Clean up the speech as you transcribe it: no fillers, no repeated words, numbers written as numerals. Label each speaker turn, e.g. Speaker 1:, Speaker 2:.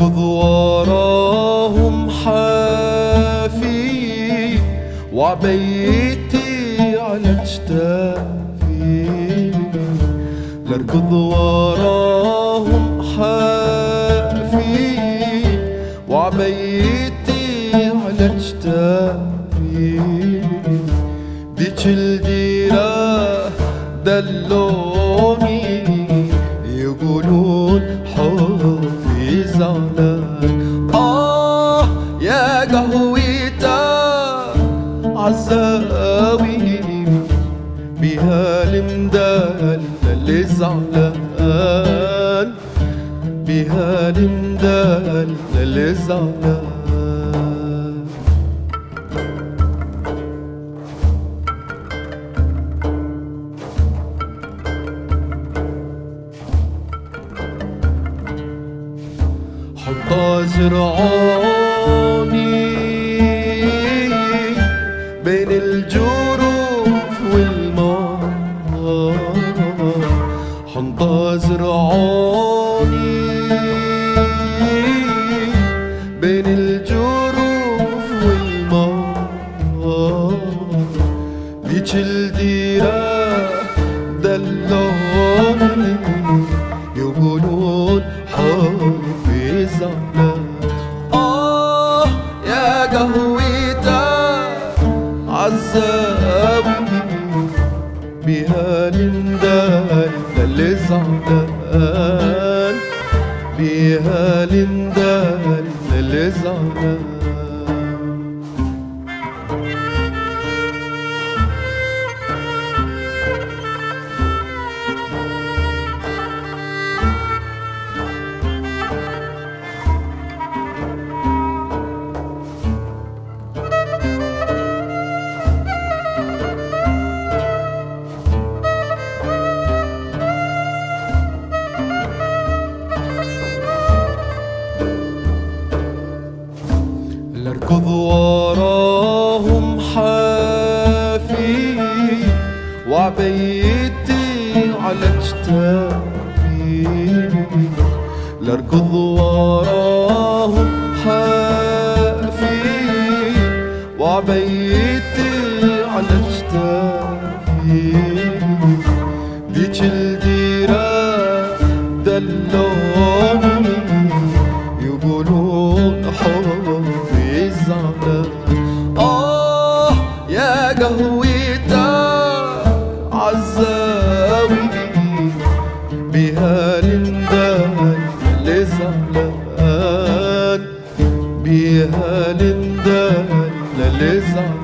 Speaker 1: لاركض وراهم حافي وعبيتي على اجتافي، لاركض وراهم حافي وعبيتي على اجتافي. ديك الديرة دلوني يقولون حبي زعلان، يا قهويته عزاوي بها المدلل زعلان، بها المدلل زعلان. حطها زرعوني بين الجروف والماء، حطها زرعوني بين الجروف والماء. ديك الديرة دلوني يقولون حبي زعلان، يا قهويته عزاوي بها المدلل زعلان، بها المدلل زعلان. لاركض وراهم حافي وعبيتي على اجتافي، لاركض وراهم حافي وعبيتي على اجتافي. ديك الديرة دلوني يقولون حبي زعلان، يا قهويته عزاوي بها المدلل زعلان، بها المدلل زعلان.